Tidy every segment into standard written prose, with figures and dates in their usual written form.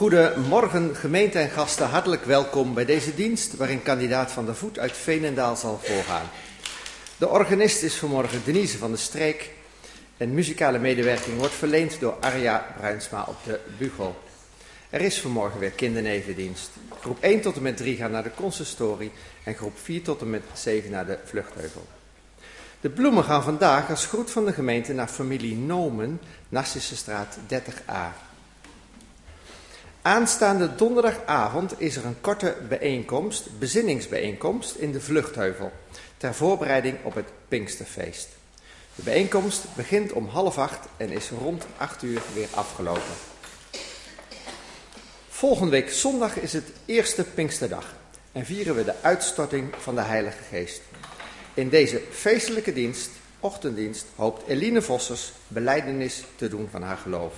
Goedemorgen gemeente en gasten, hartelijk welkom bij deze dienst waarin kandidaat Van der Voet uit Veenendaal zal voorgaan. De organist is vanmorgen Denise van der Streek en muzikale medewerking wordt verleend door Arja Bruinsma op de bugel. Er is vanmorgen weer kindernevendienst. Groep 1 tot en met 3 gaan naar de consistorie en groep 4 tot en met 7 naar de Vluchtheuvel. De bloemen gaan vandaag als groet van de gemeente naar familie Nomen, Narcissenstraat 30a. Aanstaande donderdagavond is er een korte bijeenkomst, bezinningsbijeenkomst in de Vluchtheuvel, ter voorbereiding op het Pinksterfeest. De bijeenkomst begint om 7:30 en is rond 8:00 weer afgelopen. Volgende week zondag is het eerste Pinksterdag en vieren we de uitstorting van de Heilige Geest. In deze feestelijke dienst, ochtenddienst, hoopt Eline Vossers belijdenis te doen van haar geloof.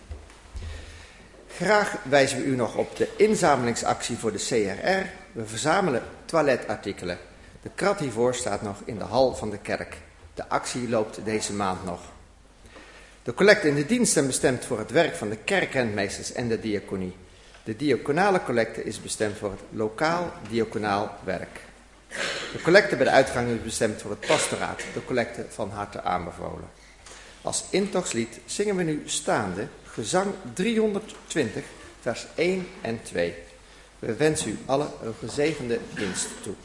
Graag wijzen we u nog op de inzamelingsactie voor de CRR. We verzamelen toiletartikelen. De krat hiervoor staat nog in de hal van de kerk. De actie loopt deze maand nog. De collecten in de dienst zijn bestemd voor het werk van de kerkrentmeesters en de diaconie. De diaconale collecte is bestemd voor het lokaal diaconaal werk. De collecte bij de uitgang is bestemd voor het pastoraat. De collecte van harte aanbevolen. Als intochtslied zingen we nu staande gezang 320, vers 1 en 2. We wensen u allen een gezegende dienst toe.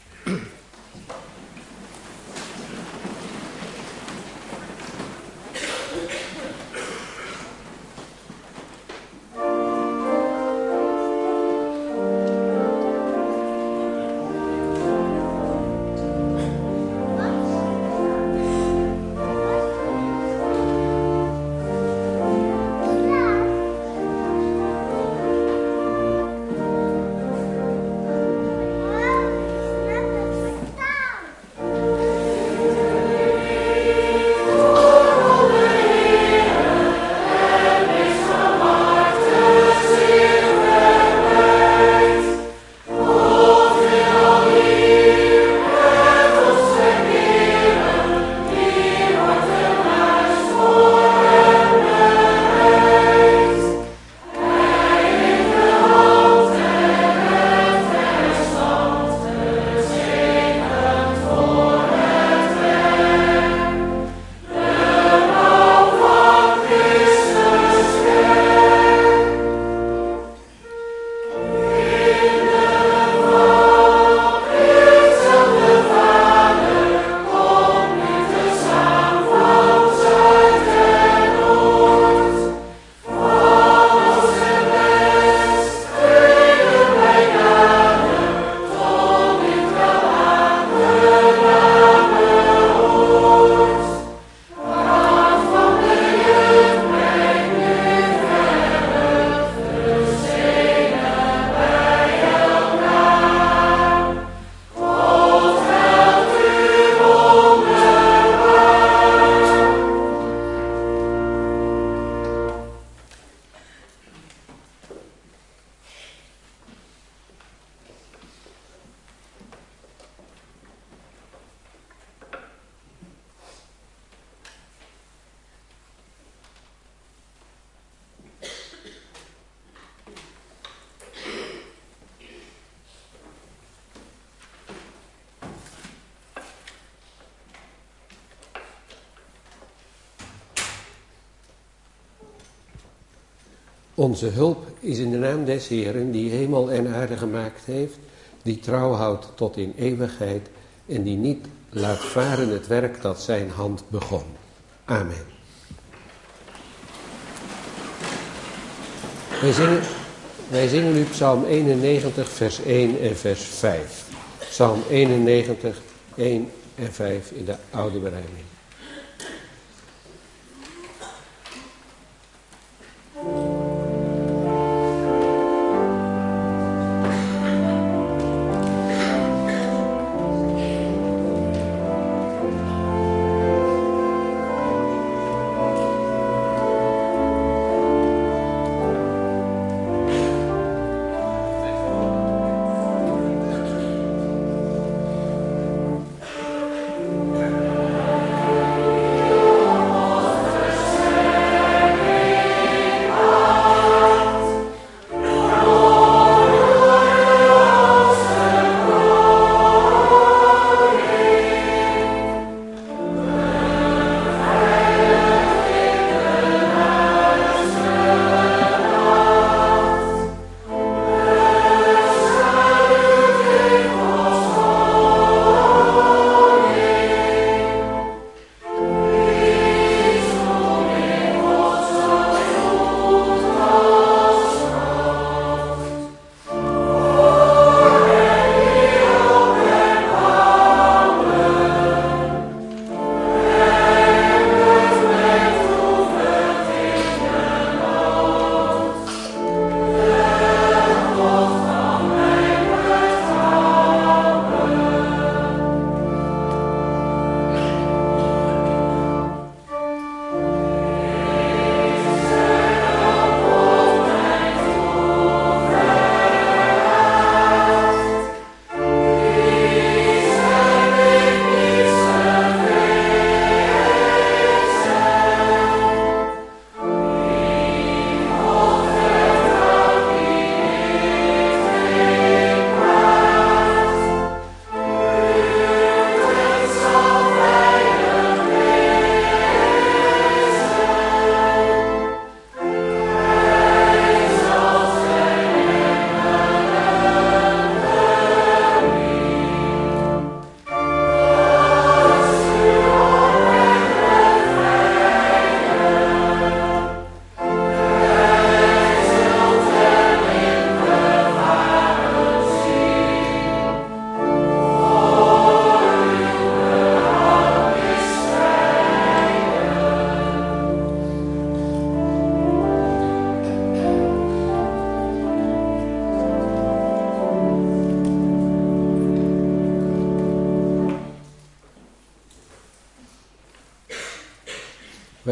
Onze hulp is in de naam des Heeren, die hemel en aarde gemaakt heeft, die trouw houdt tot in eeuwigheid en die niet laat varen het werk dat zijn hand begon. Amen. Wij zingen nu Psalm 91, vers 1 en vers 5. Psalm 91, 1 en 5 in de oude berijming.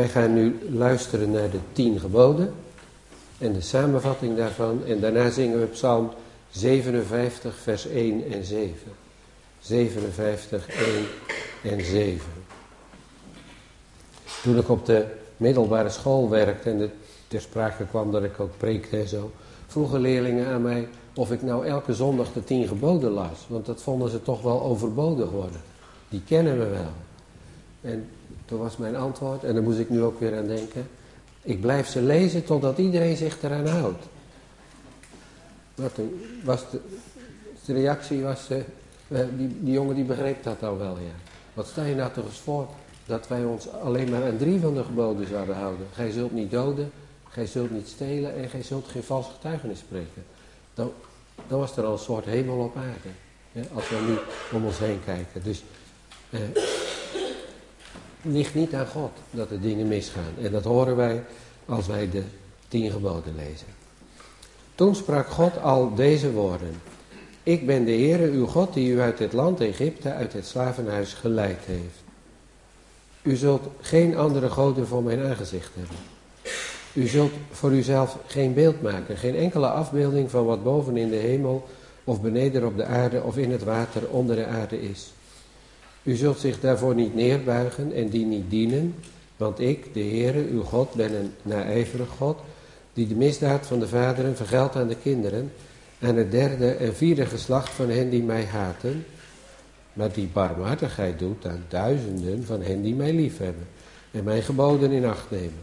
wij gaan nu luisteren naar de 10 geboden en de samenvatting daarvan. En daarna zingen we Psalm 57, vers 1 en 7. 57, 1 en 7. Toen ik op de middelbare school werkte en ter sprake kwam dat ik ook preekte en zo, vroegen leerlingen aan mij of ik nou elke zondag de 10 geboden las. Want dat vonden ze toch wel overbodig worden. Die kennen we wel. En toen was mijn antwoord, en daar moest ik nu ook weer aan denken, ik blijf ze lezen totdat iedereen zich eraan houdt. De reactie was, die jongen die begreep dat al wel, ja. Wat stel je nou toch eens voor dat wij ons alleen maar aan 3 van de geboden zouden houden. Gij zult niet doden, gij zult niet stelen en gij zult geen vals getuigenis spreken. Dan was er al een soort hemel op aarde. Ja, als we nu om ons heen kijken. Dus het ligt niet aan God dat er dingen misgaan. En dat horen wij als wij de 10 geboden lezen. Toen sprak God al deze woorden. Ik ben de Heere uw God die u uit het land Egypte, uit het slavenhuis geleid heeft. U zult geen andere goden voor mijn aangezicht hebben. U zult voor uzelf geen beeld maken, geen enkele afbeelding van wat boven in de hemel of beneden op de aarde of in het water onder de aarde is. U zult zich daarvoor niet neerbuigen en die niet dienen, want ik, de Heere, uw God, ben een naijverig God, die de misdaad van de vaderen vergeldt aan de kinderen, aan het 3e en 4e geslacht van hen die mij haten, maar die barmhartigheid doet aan duizenden van hen die mij liefhebben en mijn geboden in acht nemen.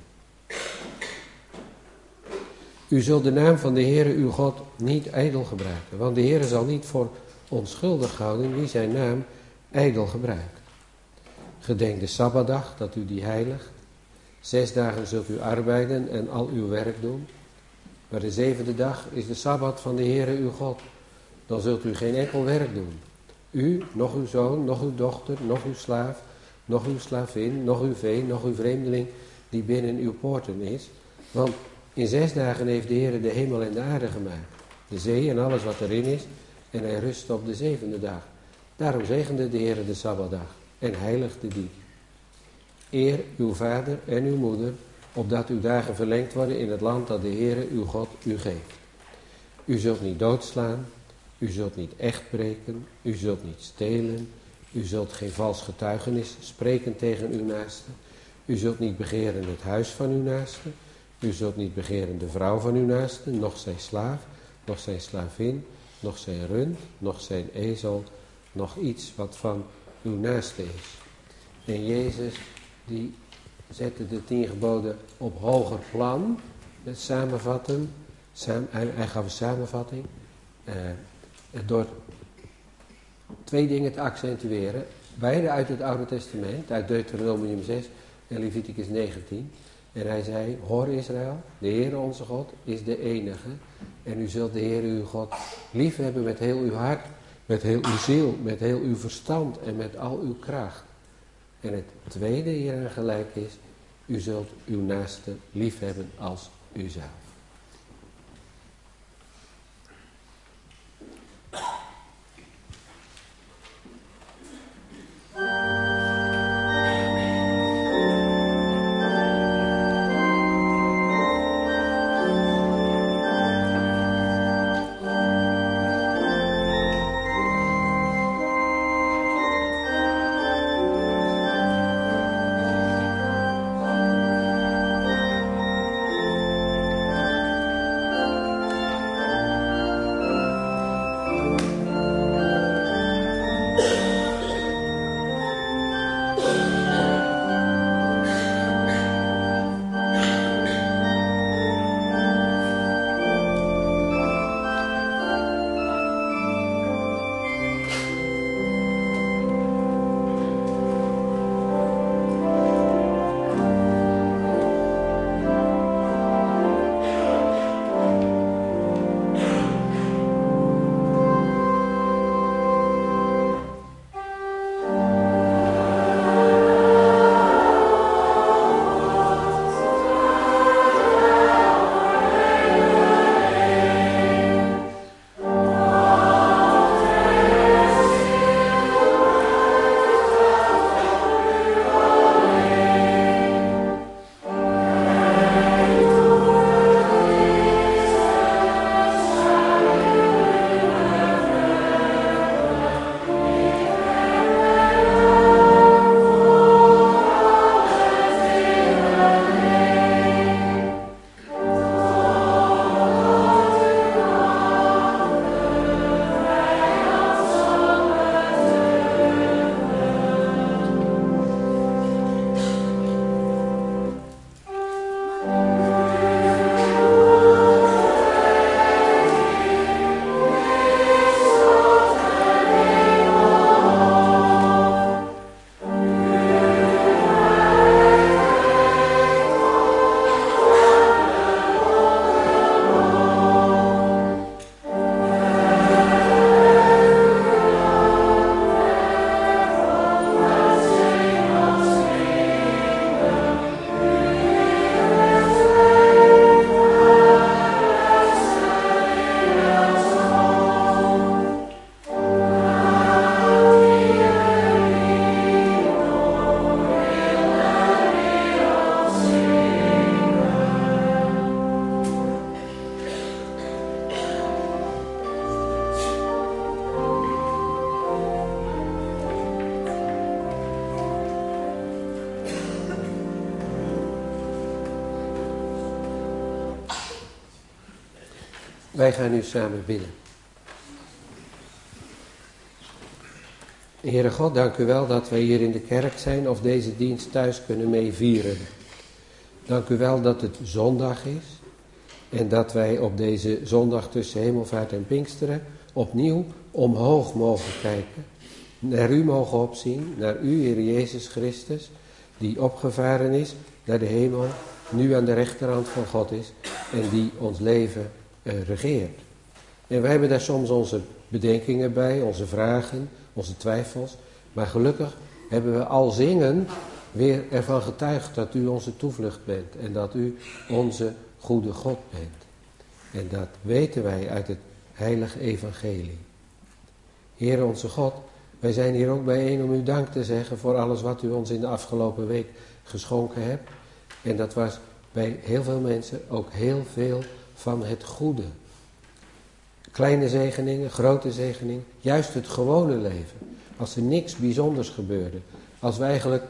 U zult de naam van de Heere uw God niet ijdel gebruiken, want de Heere zal niet voor onschuldig houden wie zijn naam ijdel gebruikt. Gedenk de Sabbatdag, dat u die heiligt. 6 dagen zult u arbeiden en al uw werk doen. Maar de 7e dag is de Sabbat van de Heere uw God. Dan zult u geen enkel werk doen. U, nog uw zoon, nog uw dochter, nog uw slaaf, nog uw slavin, nog uw vee, nog uw vreemdeling die binnen uw poorten is. Want in 6 dagen heeft de Heere de hemel en de aarde gemaakt, de zee en alles wat erin is, en hij rustte op de 7e dag. Daarom zegende de Heere de Sabbatdag en heiligde die. Eer uw vader en uw moeder, opdat uw dagen verlengd worden in het land dat de Heere uw God u geeft. U zult niet doodslaan, u zult niet echt breken, u zult niet stelen, u zult geen vals getuigenis spreken tegen uw naaste, u zult niet begeren het huis van uw naaste, u zult niet begeren de vrouw van uw naaste, noch zijn slaaf, noch zijn slavin, noch zijn rund, noch zijn ezel, nog iets wat van uw naaste is. En Jezus die zette de 10 geboden op hoger plan, met samenvatten. Hij gaf een samenvatting door 2 dingen te accentueren. Beide uit het Oude Testament, uit Deuteronomium 6 en Leviticus 19. En hij zei, hoor Israël, de Heere onze God is de enige. En u zult de Heere uw God liefhebben met heel uw hart, met heel uw ziel, met heel uw verstand en met al uw kracht. En het tweede hieraan gelijk is, u zult uw naaste liefhebben als uzelf. Wij gaan nu samen bidden. Heere God, dank u wel dat wij hier in de kerk zijn of deze dienst thuis kunnen meevieren. Dank u wel dat het zondag is en dat wij op deze zondag tussen Hemelvaart en Pinksteren opnieuw omhoog mogen kijken. Naar u mogen opzien, naar u, Heer Jezus Christus, die opgevaren is naar de hemel, nu aan de rechterhand van God is en die ons leven regeert. En wij hebben daar soms onze bedenkingen bij, onze vragen, onze twijfels. Maar gelukkig hebben we al zingen weer ervan getuigd dat u onze toevlucht bent. En dat u onze goede God bent. En dat weten wij uit het heilige evangelie. Heere onze God, wij zijn hier ook bijeen om u dank te zeggen voor alles wat u ons in de afgelopen week geschonken hebt. En dat was bij heel veel mensen ook heel veel van het goede. Kleine zegeningen, grote zegeningen, juist het gewone leven. Als er niks bijzonders gebeurde. Als we eigenlijk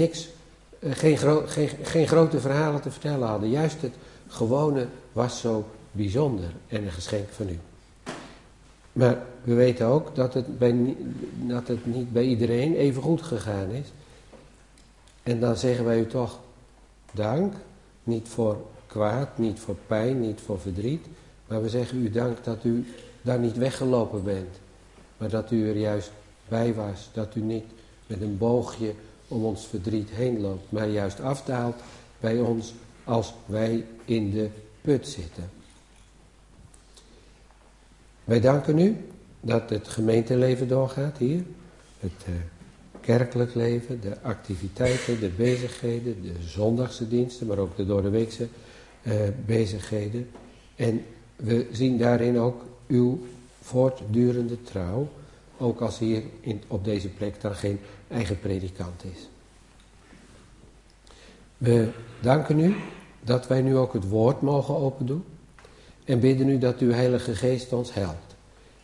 geen grote verhalen te vertellen hadden. Juist het gewone was zo bijzonder en een geschenk van u. Maar we weten ook dat het niet bij iedereen even goed gegaan is. En dan zeggen wij u toch dank. Niet voor kwaad, niet voor pijn, niet voor verdriet. Maar we zeggen u dank dat u daar niet weggelopen bent. Maar dat u er juist bij was. Dat u niet met een boogje om ons verdriet heen loopt. Maar juist afdaalt bij ons als wij in de put zitten. Wij danken u dat het gemeenteleven doorgaat hier. Het kerkelijk leven, de activiteiten, de bezigheden, de zondagse diensten. Maar ook de doordeweekse bezigheden. En we zien daarin ook uw voortdurende trouw, ook als hier op deze plek dan geen eigen predikant is. We danken u dat wij nu ook het woord mogen opendoen en bidden u dat uw Heilige Geest ons helpt.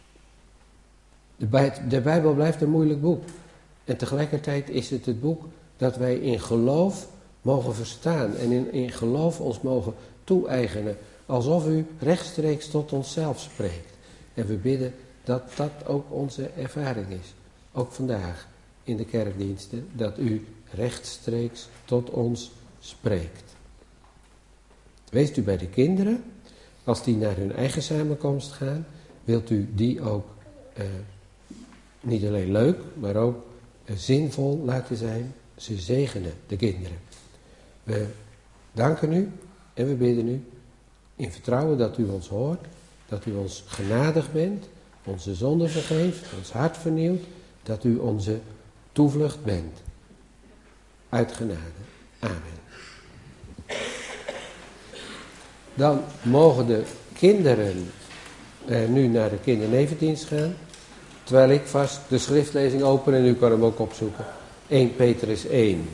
De Bijbel blijft een moeilijk boek en tegelijkertijd is het het boek dat wij in geloof mogen verstaan en in geloof ons mogen toe-eigenen. Alsof u rechtstreeks tot onszelf spreekt. En we bidden dat dat ook onze ervaring is. Ook vandaag in de kerkdiensten. Dat u rechtstreeks tot ons spreekt. Wees u bij de kinderen. Als die naar hun eigen samenkomst gaan. Wilt u die ook niet alleen leuk. Maar ook zinvol laten zijn. Ze zegenen de kinderen. We danken u. En we bidden u. In vertrouwen dat u ons hoort, dat u ons genadig bent, onze zonden vergeeft, ons hart vernieuwt, dat u onze toevlucht bent. Uit genade. Amen. Dan mogen de kinderen nu naar de kindernevendienst gaan, terwijl ik vast de schriftlezing open en u kan hem ook opzoeken. 1 Petrus 1.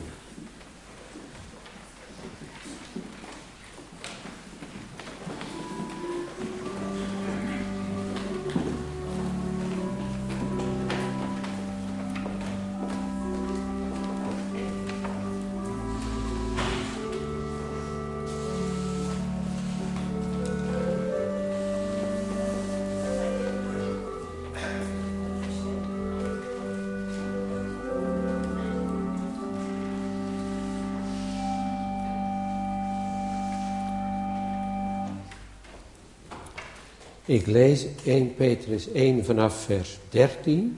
Ik lees 1 Petrus 1 vanaf vers 13.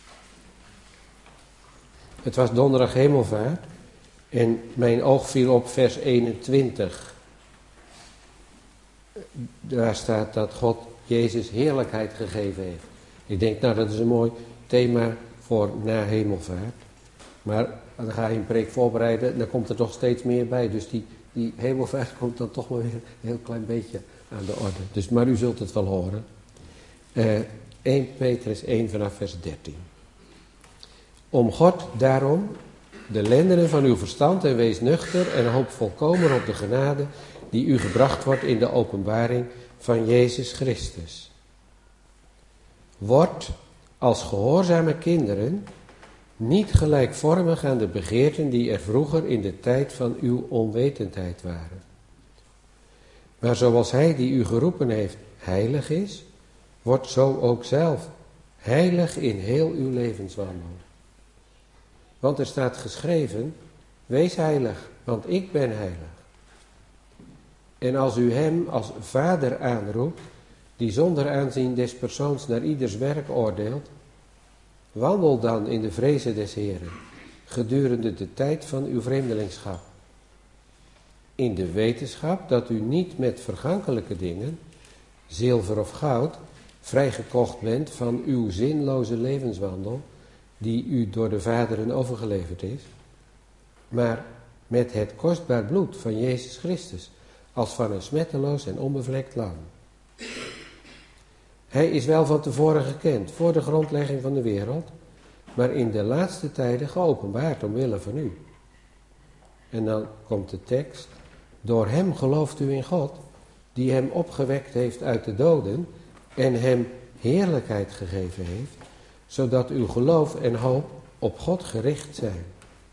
Het was donderdag Hemelvaart en mijn oog viel op vers 21. Daar staat dat God Jezus heerlijkheid gegeven heeft. Ik denk, nou, dat is een mooi thema voor na Hemelvaart. Maar dan ga je een preek voorbereiden, dan komt er toch steeds meer bij. Dus die Hemelvaart komt dan toch maar weer een heel klein beetje aan de orde. Dus, maar u zult het wel horen. 1 Petrus 1 vanaf vers 13. Om God daarom de lendenen van uw verstand en wees nuchter en hoop volkomen op de genade die u gebracht wordt in de openbaring van Jezus Christus. Word als gehoorzame kinderen niet gelijkvormig aan de begeerten die er vroeger in de tijd van uw onwetendheid waren. Maar zoals hij die u geroepen heeft heilig is, wordt zo ook zelf heilig in heel uw levenswandel. Want er staat geschreven, wees heilig, want ik ben heilig. En als u hem als vader aanroept, die zonder aanzien des persoons naar ieders werk oordeelt, wandel dan in de vrezen des Heren, gedurende de tijd van uw vreemdelingschap. In de wetenschap dat u niet met vergankelijke dingen, zilver of goud, vrijgekocht bent van uw zinloze levenswandel, die u door de vaderen overgeleverd is, maar met het kostbaar bloed van Jezus Christus, als van een smetteloos en onbevlekt lam. Hij is wel van tevoren gekend, voor de grondlegging van de wereld, maar in de laatste tijden geopenbaard omwille van u. En dan komt de tekst, door hem gelooft u in God, die hem opgewekt heeft uit de doden en hem heerlijkheid gegeven heeft, zodat uw geloof en hoop op God gericht zijn.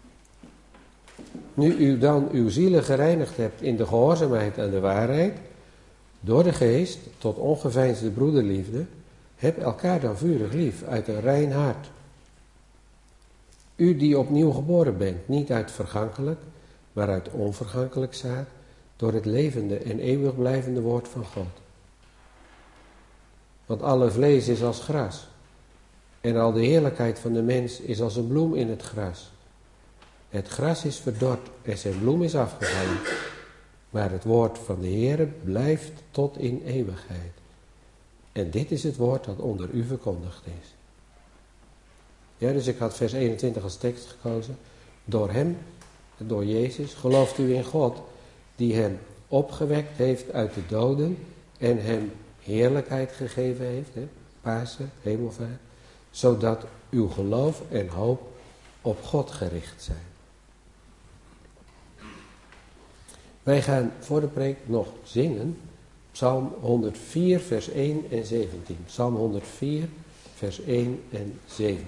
Nu u dan uw zielen gereinigd hebt in de gehoorzaamheid aan de waarheid, door de geest tot ongeveinsde broederliefde, heb elkaar dan vurig lief uit een rein hart. U die opnieuw geboren bent, niet uit vergankelijk, maar uit onvergankelijk zaad, door het levende en eeuwig blijvende woord van God. Want alle vlees is als gras, en al de heerlijkheid van de mens is als een bloem in het gras. Het gras is verdord en zijn bloem is afgevallen, maar het woord van de Heere blijft tot in eeuwigheid. En dit is het woord dat onder u verkondigd is. Ja, dus ik had vers 21 als tekst gekozen. Door hem, door Jezus, gelooft u in God, die hem opgewekt heeft uit de doden en hem heerlijkheid gegeven heeft, Pasen, hemelvaart, zodat uw geloof en hoop op God gericht zijn. Wij gaan voor de preek nog zingen, Psalm 104 vers 1 en 17. Psalm 104 vers 1 en 17.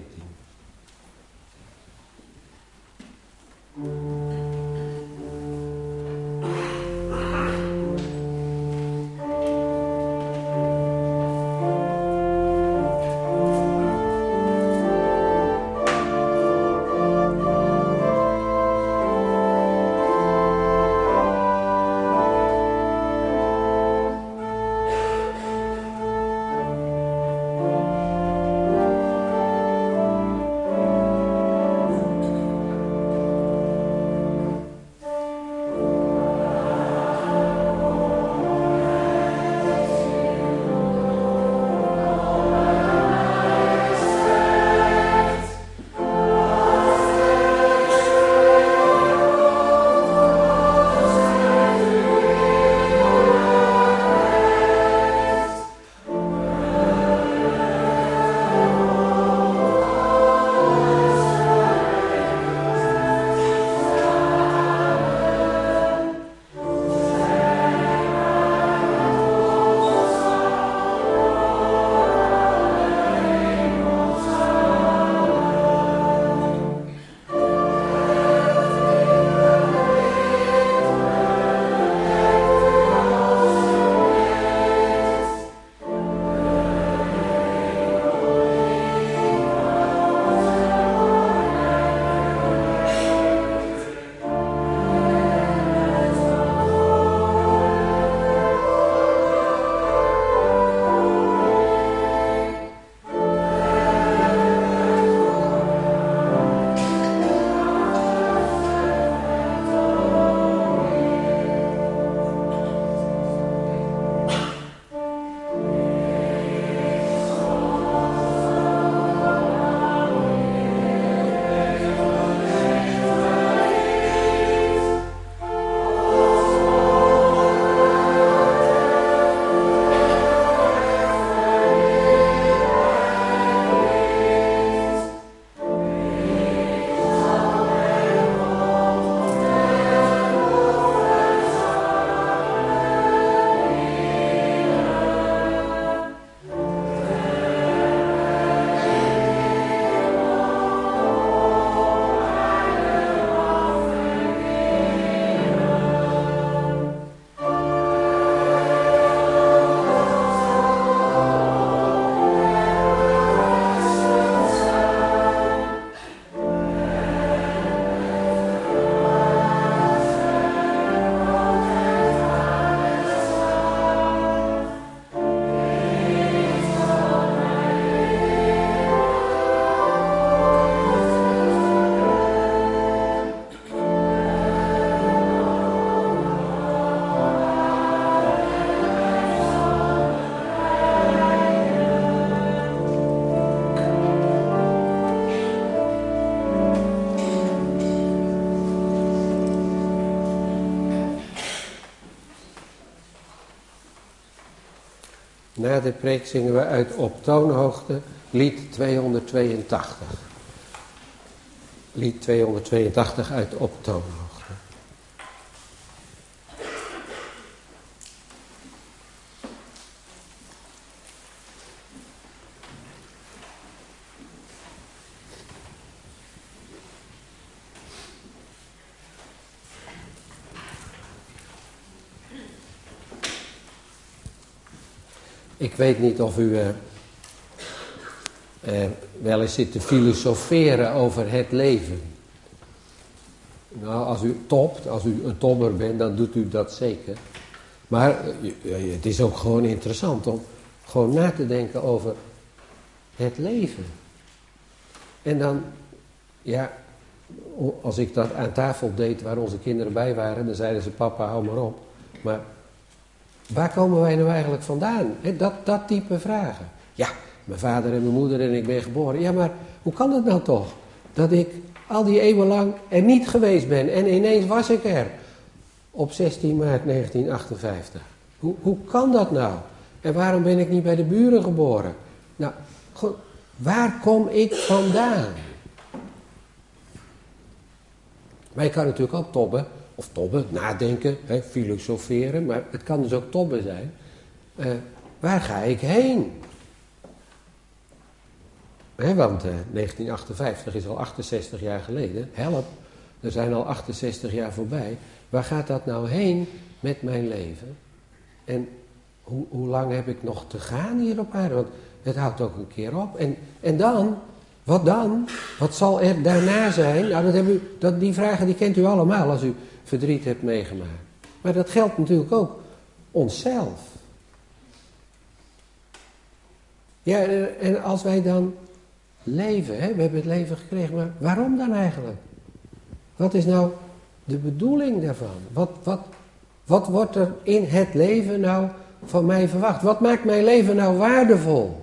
Na de preek zingen we uit Op toonhoogte lied 282. Lied 282 uit Op toonhoogte. Ik weet niet of u wel eens zit te filosoferen over het leven. Nou, als u topt, als u een tobber bent, dan doet u dat zeker. Maar het is ook gewoon interessant om gewoon na te denken over het leven. En dan, ja, als ik dat aan tafel deed waar onze kinderen bij waren, dan zeiden ze, papa, hou maar op. Maar waar komen wij nou eigenlijk vandaan? Dat type vragen. Ja, mijn vader en mijn moeder en ik ben geboren. Ja, maar hoe kan het nou toch? Dat ik al die eeuwen lang er niet geweest ben en ineens was ik er. Op 16 maart 1958. Hoe kan dat nou? En waarom ben ik niet bij de buren geboren? Nou, waar kom ik vandaan? Maar je kan natuurlijk ook tobben, nadenken, filosoferen, maar het kan dus ook tobben zijn. Waar ga ik heen? Want 1958 is al 68 jaar geleden. Help, er zijn al 68 jaar voorbij. Waar gaat dat nou heen met mijn leven? En hoe lang heb ik nog te gaan hier op aarde? Want het houdt ook een keer op. En dan? Wat dan? Wat zal er daarna zijn? Nou, die vragen die kent u allemaal als u verdriet hebt meegemaakt. Maar dat geldt natuurlijk ook onszelf. Ja, en als wij dan leven, we hebben het leven gekregen, maar waarom dan eigenlijk? Wat is nou de bedoeling daarvan? Wat wordt er in het leven nou van mij verwacht? Wat maakt mijn leven nou waardevol?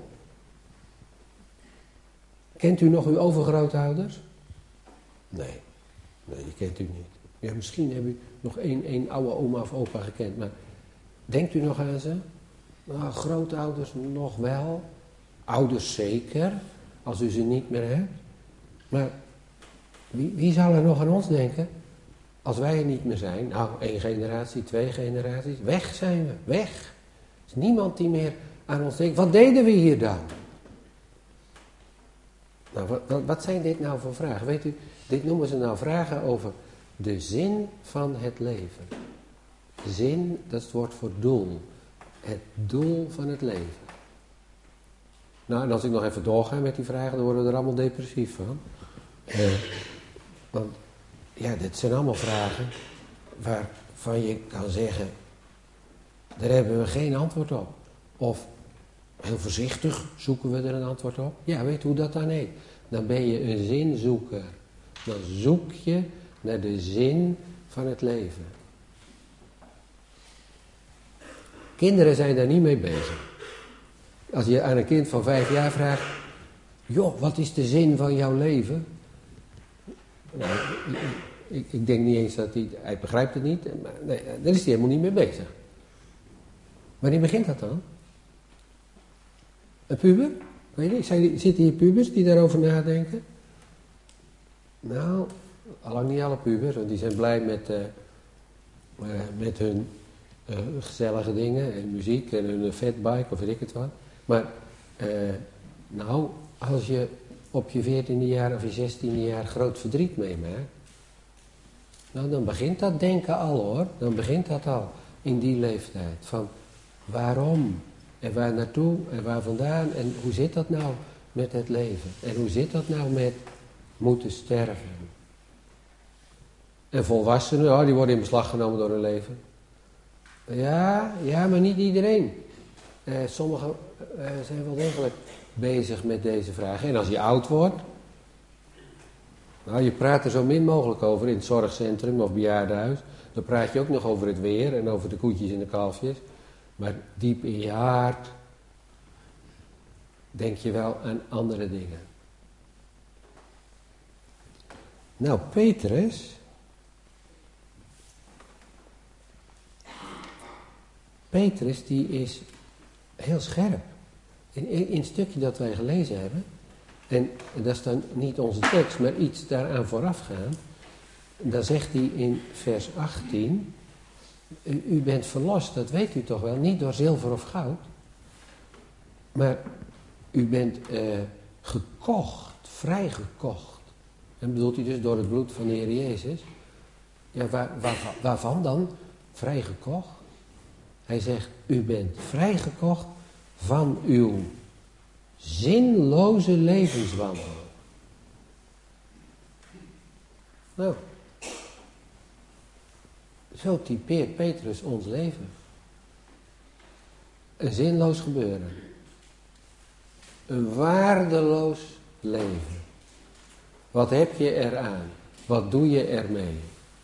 Kent u nog uw overgrootouders? Nee, die kent u niet. Ja, misschien hebt u nog één oude oma of opa gekend, maar denkt u nog aan ze? Nou, grootouders nog wel. Ouders zeker, als u ze niet meer hebt. Maar wie zal er nog aan ons denken? Als wij er niet meer zijn, nou, 1 generatie, 2 generaties, weg zijn we, weg. Er is niemand die meer aan ons denkt. Wat deden we hier dan? Nou, wat zijn dit nou voor vragen? Weet u, dit noemen ze nou vragen over de zin van het leven. Zin, dat is het woord voor doel. Het doel van het leven. Nou, en als ik nog even doorga met die vragen, dan worden we er allemaal depressief van. Want, ja, dit zijn allemaal vragen waarvan je kan zeggen, daar hebben we geen antwoord op. Of heel voorzichtig zoeken we er een antwoord op. Ja, weet je hoe dat dan heet? Dan ben je een zinzoeker. Dan zoek je naar de zin van het leven. Kinderen zijn daar niet mee bezig. Als je aan een kind van 5 jaar vraagt, joh, wat is de zin van jouw leven? Nou, ik denk niet eens dat hij begrijpt het niet. Maar nee, daar is hij helemaal niet mee bezig. Wanneer begint dat dan? Een puber? Weet je, zitten hier pubers die daarover nadenken? Nou, allang niet alle pubers, want die zijn blij met hun gezellige dingen en muziek en hun fatbike of weet ik het wat. Maar, nou, als je op je 14e jaar of je 16e jaar groot verdriet meemaakt, nou, dan begint dat denken al hoor. Dan begint dat al in die leeftijd. Van waarom? En waar naartoe? En waar vandaan? En hoe zit dat nou met het leven? En hoe zit dat nou met moeten sterven? En volwassenen, oh, die worden in beslag genomen door hun leven. Ja, maar niet iedereen. Sommigen zijn wel degelijk bezig met deze vragen. En als je oud wordt, nou, je praat er zo min mogelijk over in het zorgcentrum of bejaardenhuis. Dan praat je ook nog over het weer en over de koetjes en de kalfjes. Maar diep in je hart denk je wel aan andere dingen. Nou, Petrus die is heel scherp. In het stukje dat wij gelezen hebben, en dat is dan niet onze tekst, maar iets daaraan voorafgaand, dan zegt hij in vers 18, u bent verlost, dat weet u toch wel, niet door zilver of goud, maar u bent gekocht, vrijgekocht. En bedoelt hij dus door het bloed van de Heer Jezus. Ja, waarvan dan? Vrijgekocht. Hij zegt, u bent vrijgekocht van uw zinloze levenswandel. Nou, zo typeert Petrus ons leven. Een zinloos gebeuren. Een waardeloos leven. Wat heb je eraan? Wat doe je ermee?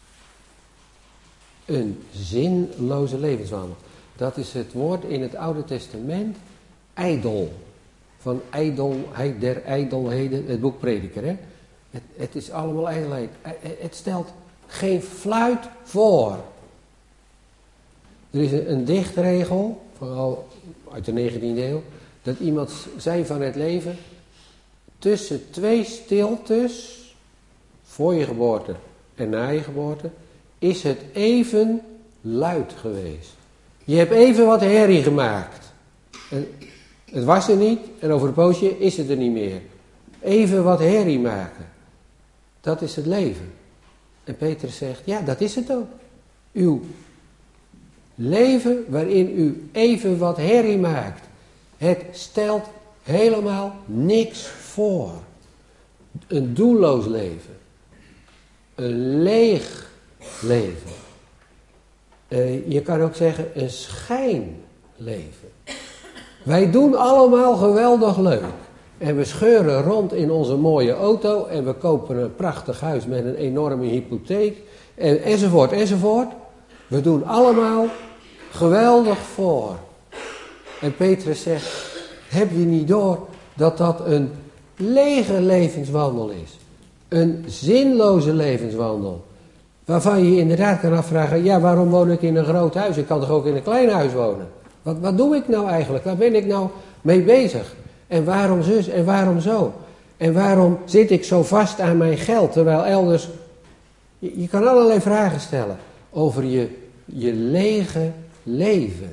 Een zinloze levenswandel. Dat is het woord in het Oude Testament, ijdel. Van ijdelheid der ijdelheden, het boek Prediker. Hè? Het is allemaal ijdelheid. Het stelt geen fluit voor. Er is een dichtregel, vooral uit de 19e eeuw, dat iemand zei van het leven, tussen twee stiltes, voor je geboorte en na je geboorte, is het even luid geweest. Je hebt even wat herrie gemaakt. En het was er niet en over een poosje is het er niet meer. Even wat herrie maken. Dat is het leven. En Petrus zegt, ja, dat is het ook. Uw leven waarin u even wat herrie maakt. Het stelt helemaal niks voor. Een doelloos leven. Een leeg leven. Je kan ook zeggen een schijnleven. Wij doen allemaal geweldig leuk. En we scheuren rond in onze mooie auto. En we kopen een prachtig huis met een enorme hypotheek. Enzovoort, enzovoort. We doen allemaal geweldig voor. En Petrus zegt, heb je niet door dat dat een lege levenswandel is? Een zinloze levenswandel. Waarvan je je inderdaad kan afvragen, ja, waarom woon ik in een groot huis? Ik kan toch ook in een klein huis wonen? Wat doe ik nou eigenlijk? Waar ben ik nou mee bezig? En waarom zus en waarom zo? En waarom zit ik zo vast aan mijn geld? Terwijl elders... Je kan allerlei vragen stellen over je lege leven.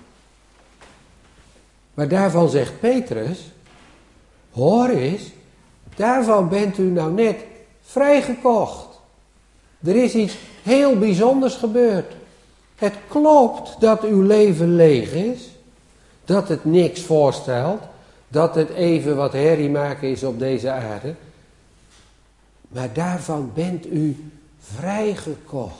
Maar daarvan zegt Petrus, hoor eens, daarvan bent u nou net vrijgekocht. Er is iets heel bijzonders gebeurd. Het klopt dat uw leven leeg is, dat het niks voorstelt, dat het even wat herrie maken is op deze aarde. Maar daarvan bent u vrijgekocht.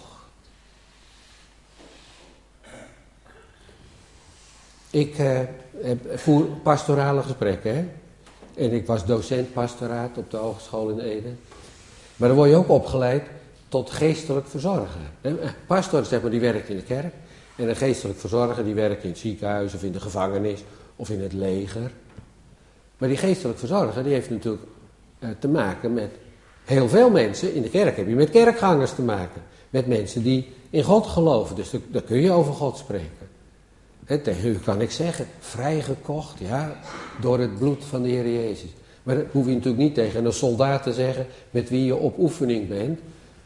Ik voer pastorale gesprekken, hè? En ik was docent pastoraat op de Hogeschool in Ede. Maar dan word je ook opgeleid tot geestelijk verzorger. Een pastor, zeg maar, die werkt in de kerk. En een geestelijk verzorger, die werkt in het ziekenhuis of in de gevangenis of in het leger. Maar die geestelijk verzorger, die heeft natuurlijk te maken met heel veel mensen. In de kerk heb je met kerkgangers te maken. Met mensen die in God geloven. Dus daar kun je over God spreken. Tegen u kan ik zeggen, vrijgekocht, ja, door het bloed van de Heer Jezus. Maar dat hoef je natuurlijk niet tegen een soldaat te zeggen met wie je op oefening bent,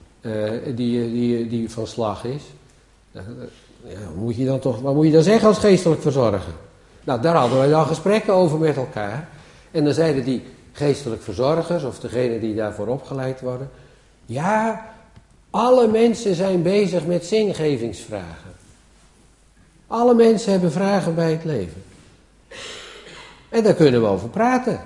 die van slag is. Ja, wat moet je dan zeggen als geestelijk verzorger? Nou, daar hadden wij dan gesprekken over met elkaar. En dan zeiden die geestelijk verzorgers, of degenen die daarvoor opgeleid worden, ja, alle mensen zijn bezig met zingevingsvragen. Alle mensen hebben vragen bij het leven. En daar kunnen we over praten.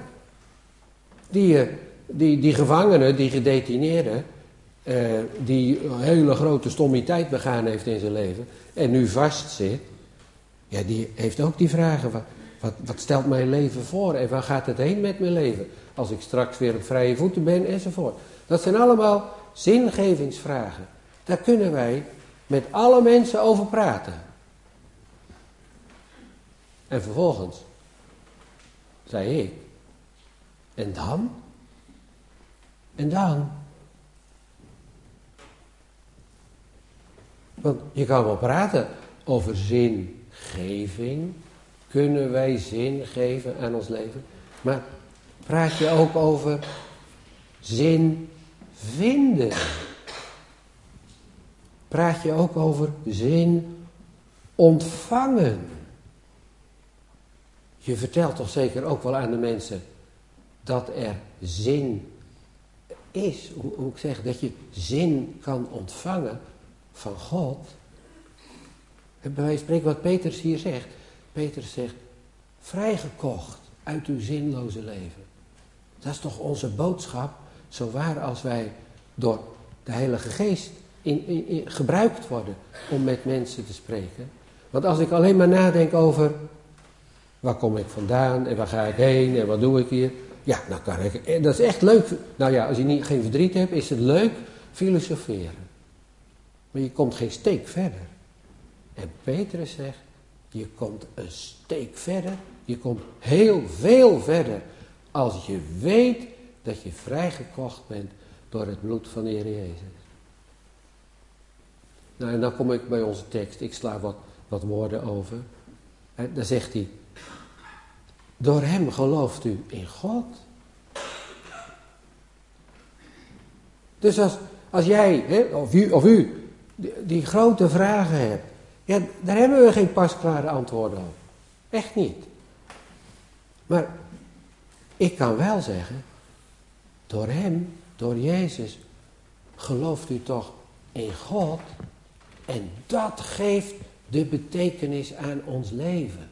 Die gevangene, die gedetineerde, die een hele grote stommiteit begaan heeft in zijn leven en nu vastzit, ja, die heeft ook die vragen. Wat stelt mijn leven voor en waar gaat het heen met mijn leven? Als ik straks weer op vrije voeten ben enzovoort. Dat zijn allemaal zingevingsvragen. Daar kunnen wij met alle mensen over praten. En vervolgens zei ik, en dan? En dan? Want je kan wel praten over zingeving, kunnen wij zin geven aan ons leven. Maar praat je ook over zin vinden? Praat je ook over zin ontvangen? Je vertelt toch zeker ook wel aan de mensen dat er zin is. Hoe moet ik zeggen? Dat je zin kan ontvangen van God. En bij wijze van spreken wat Petrus hier zegt. Petrus zegt, vrijgekocht uit uw zinloze leven. Dat is toch onze boodschap, zo waar als wij door de Heilige Geest gebruikt worden om met mensen te spreken. Want als ik alleen maar nadenk over, waar kom ik vandaan en waar ga ik heen en wat doe ik hier? Ja, nou kan ik, dat is echt leuk. Nou ja, als je geen verdriet hebt, is het leuk filosoferen. Maar je komt geen steek verder. En Petrus zegt, je komt een steek verder, je komt heel veel verder als je weet dat je vrijgekocht bent door het bloed van de Heer Jezus. Nou, en dan kom ik bij onze tekst, ik sla wat woorden over. En dan zegt hij, door hem gelooft u in God. Dus als jij, of u, die grote vragen hebt, ja, daar hebben we geen pasklare antwoorden op. Echt niet. Maar ik kan wel zeggen, door hem, door Jezus, gelooft u toch in God. En dat geeft de betekenis aan ons leven.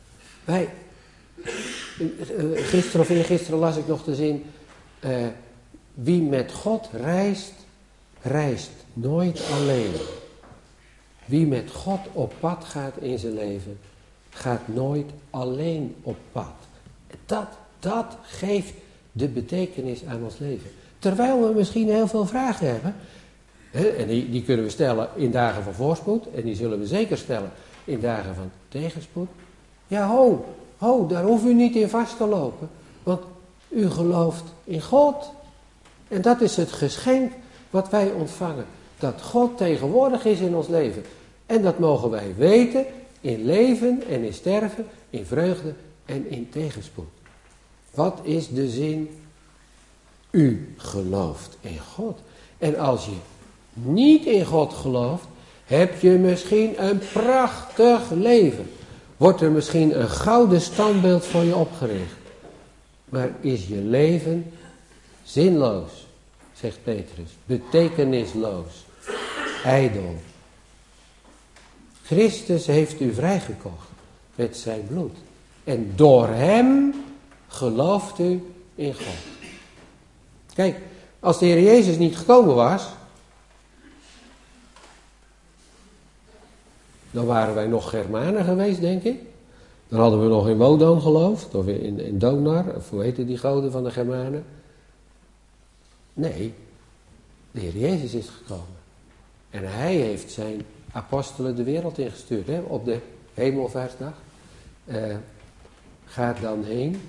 Gisteren of eergisteren las ik nog de zin, wie met God reist, reist nooit alleen. Wie met God op pad gaat in zijn leven, gaat nooit alleen op pad. Dat geeft de betekenis aan ons leven. Terwijl we misschien heel veel vragen hebben. En die kunnen we stellen in dagen van voorspoed. En die zullen we zeker stellen in dagen van tegenspoed. Ja, daar hoeft u niet in vast te lopen. Want u gelooft in God. En dat is het geschenk wat wij ontvangen. Dat God tegenwoordig is in ons leven. En dat mogen wij weten in leven en in sterven, in vreugde en in tegenspoed. Wat is de zin? U gelooft in God. En als je niet in God gelooft, heb je misschien een prachtig leven. Wordt er misschien een gouden standbeeld voor je opgericht. Maar is je leven zinloos, zegt Petrus, betekenisloos, ijdel. Christus heeft u vrijgekocht met zijn bloed. En door hem gelooft u in God. Kijk, als de Heer Jezus niet gekomen was, dan waren wij nog Germanen geweest, denk ik. Dan hadden we nog in Wodan geloofd, of in Donar, of hoe heette die goden van de Germanen. Nee, de Heer Jezus is gekomen. En hij heeft zijn apostelen de wereld ingestuurd, op de hemelvaartsdag. Gaat dan heen.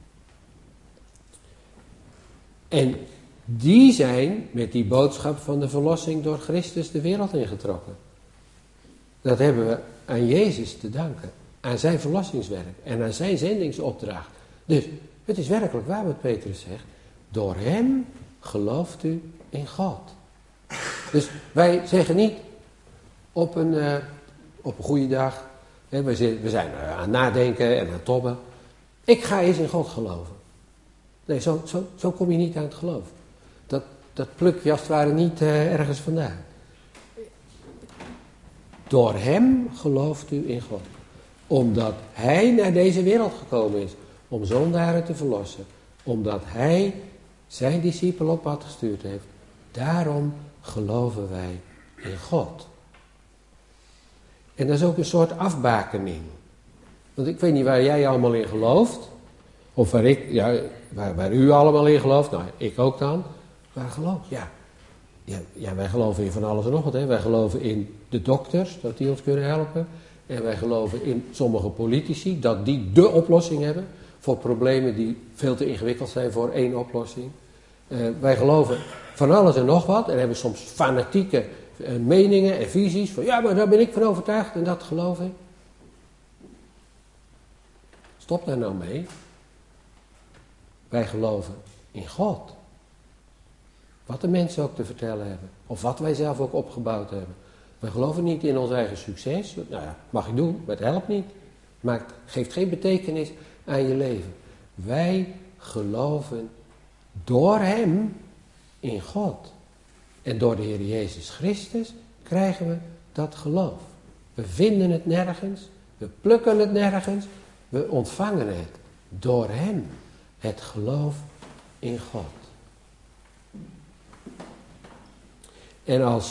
En die zijn met die boodschap van de verlossing door Christus de wereld ingetrokken. Dat hebben we aan Jezus te danken. Aan zijn verlossingswerk en aan zijn zendingsopdracht. Dus het is werkelijk waar wat Petrus zegt. Door hem gelooft u in God. Dus wij zeggen niet op een goede dag. We zijn aan het nadenken en aan het tobben. Ik ga eens in God geloven. Nee, zo kom je niet aan het geloof. Dat pluk je als het ware niet ergens vandaan. Door hem gelooft u in God. Omdat hij naar deze wereld gekomen is om zondaren te verlossen. Omdat hij zijn discipelen op pad gestuurd heeft. Daarom geloven wij in God. En dat is ook een soort afbakening. Want ik weet niet waar jij allemaal in gelooft. Of waar u allemaal in gelooft. Nou, ik ook dan. Waar geloof? Ja, wij geloven in van alles en nog wat. Wij geloven in de dokters, dat die ons kunnen helpen. En wij geloven in sommige politici, dat die de oplossing hebben. Voor problemen die veel te ingewikkeld zijn voor één oplossing. Wij geloven van alles en nog wat. En hebben soms fanatieke meningen en visies. Van ja, maar daar ben ik van overtuigd en dat geloof ik. Stop daar nou mee. Wij geloven in God. Wat de mensen ook te vertellen hebben. Of wat wij zelf ook opgebouwd hebben. Wij geloven niet in ons eigen succes. Nou ja, mag je doen, maar het helpt niet. Geeft geen betekenis aan je leven. Wij geloven door Hem in God. En door de Heer Jezus Christus krijgen we dat geloof. We vinden het nergens. We plukken het nergens. We ontvangen het door Hem. Het geloof in God. En als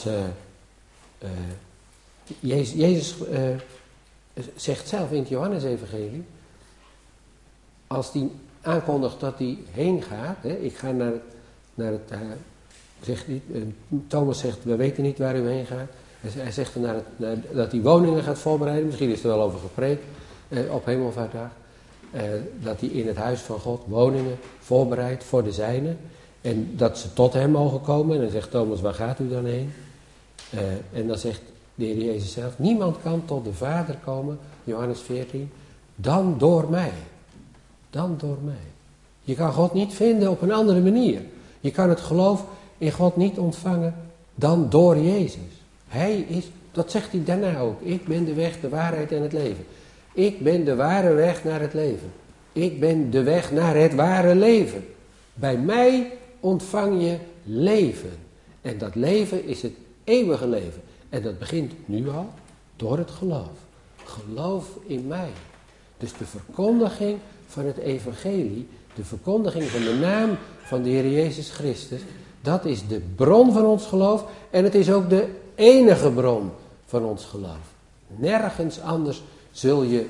Jezus zegt zelf in het Johannesevangelie, als hij aankondigt dat hij heen gaat, ik ga naar het zegt niet, Thomas zegt, we weten niet waar u heen gaat. Hij zegt dat hij woningen gaat voorbereiden, misschien is er wel over gepreekt op Hemelvaartdag. Dat hij in het huis van God woningen voorbereidt voor de zijnen. En dat ze tot hem mogen komen. En dan zegt Thomas, waar gaat u dan heen? En dan zegt de Heer Jezus zelf, niemand kan tot de Vader komen, Johannes 14, dan door mij. Dan door mij. Je kan God niet vinden op een andere manier. Je kan het geloof in God niet ontvangen dan door Jezus. Hij is, dat zegt hij daarna ook, ik ben de weg, de waarheid en het leven. Ik ben de ware weg naar het leven. Ik ben de weg naar het ware leven. Bij mij ontvang je leven. En dat leven is het eeuwige leven. En dat begint nu al door het geloof. Geloof in mij. Dus de verkondiging van het evangelie, de verkondiging van de naam van de Heer Jezus Christus, dat is de bron van ons geloof en het is ook de enige bron van ons geloof. Nergens anders zul je,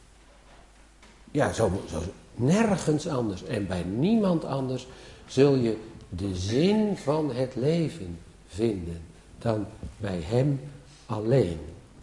nergens anders en bij niemand anders zul je de zin van het leven vinden dan bij Hem alleen.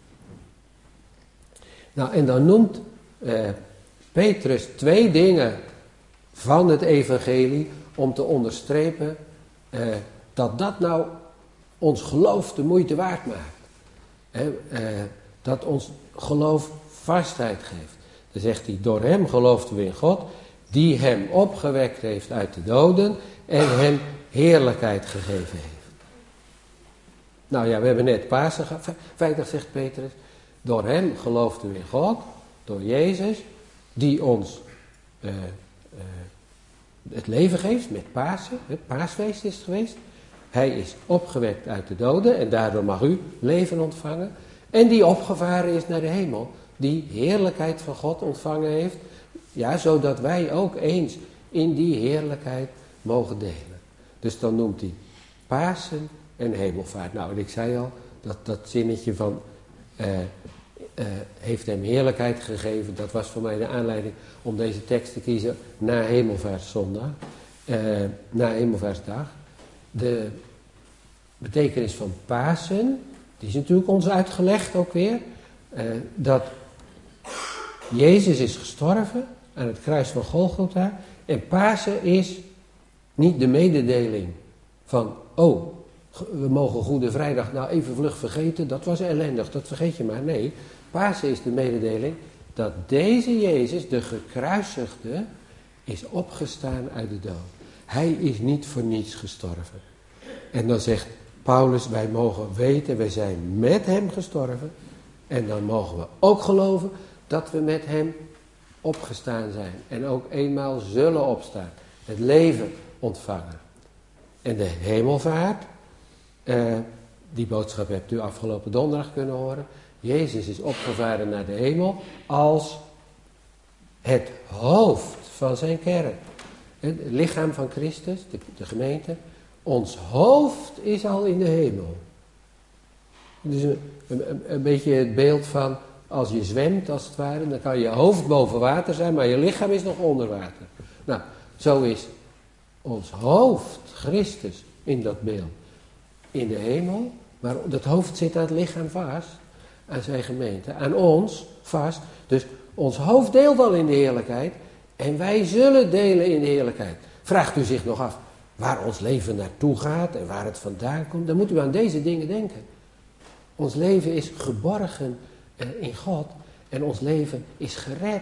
Nou, en dan noemt Petrus 2 dingen van het evangelie om te onderstrepen dat nou ons geloof de moeite waard maakt. Dat ons geloof vastheid geeft. Dan zegt hij, door Hem geloofden we in God, die Hem opgewekt heeft uit de doden en Hem heerlijkheid gegeven heeft. Nou ja, we hebben net Pasen gehad. Feitelijk zegt Petrus, door Hem geloofden we in God, door Jezus, die ons het leven geeft met Pasen. Het paasfeest is het geweest. Hij is opgewekt uit de doden en daardoor mag u leven ontvangen. En die opgevaren is naar de hemel, die heerlijkheid van God ontvangen heeft. Ja, zodat wij ook eens in die heerlijkheid mogen delen. Dus dan noemt hij Pasen en hemelvaart. Nou, en ik zei al, dat zinnetje van heeft hem heerlijkheid gegeven, dat was voor mij de aanleiding om deze tekst te kiezen na Hemelvaartszondag, na Hemelvaartsdag. De betekenis van Pasen, die is natuurlijk ons uitgelegd ook weer, dat Jezus is gestorven aan het kruis van Golgotha en Pasen is niet de mededeling van, we mogen Goede Vrijdag nou even vlug vergeten, dat was ellendig, dat vergeet je maar. Nee, Pasen is de mededeling dat deze Jezus, de gekruisigde, is opgestaan uit de dood. Hij is niet voor niets gestorven. En dan zegt Paulus, wij mogen weten, wij zijn met Hem gestorven. En dan mogen we ook geloven dat we met Hem opgestaan zijn. En ook eenmaal zullen opstaan. Het leven ontvangen. En de hemelvaart, die boodschap hebt u afgelopen donderdag kunnen horen. Jezus is opgevaren naar de hemel als het hoofd van zijn kerk. Het lichaam van Christus, de gemeente. Ons hoofd is al in de hemel. Dus een beetje het beeld van als je zwemt als het ware, dan kan je hoofd boven water zijn, maar je lichaam is nog onder water. Nou, zo is ons hoofd, Christus, in dat beeld. In de hemel, maar dat hoofd zit aan het lichaam vast, aan zijn gemeente, aan ons vast. Dus ons hoofd deelt al in de heerlijkheid en wij zullen delen in de heerlijkheid. Vraagt u zich nog af waar ons leven naartoe gaat en waar het vandaan komt, dan moet u aan deze dingen denken. Ons leven is geborgen in God en ons leven is gered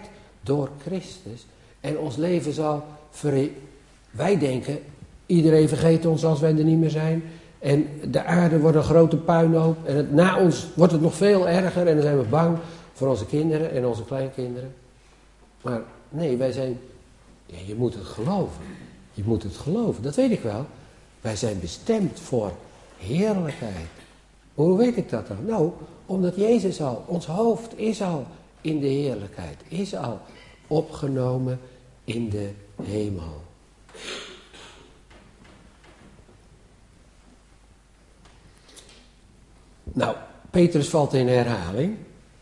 door Christus. En ons leven zal wij denken, iedereen vergeet ons als wij er niet meer zijn. En de aarde wordt een grote puinhoop. En na ons wordt het nog veel erger. En dan zijn we bang voor onze kinderen en onze kleinkinderen. Maar nee, wij zijn... Ja, je moet het geloven. Je moet het geloven, dat weet ik wel. Wij zijn bestemd voor heerlijkheid. Hoe weet ik dat dan? Nou, omdat Jezus al, ons hoofd is al in de heerlijkheid. Is al opgenomen in de hemel. Nou, Petrus valt in herhaling.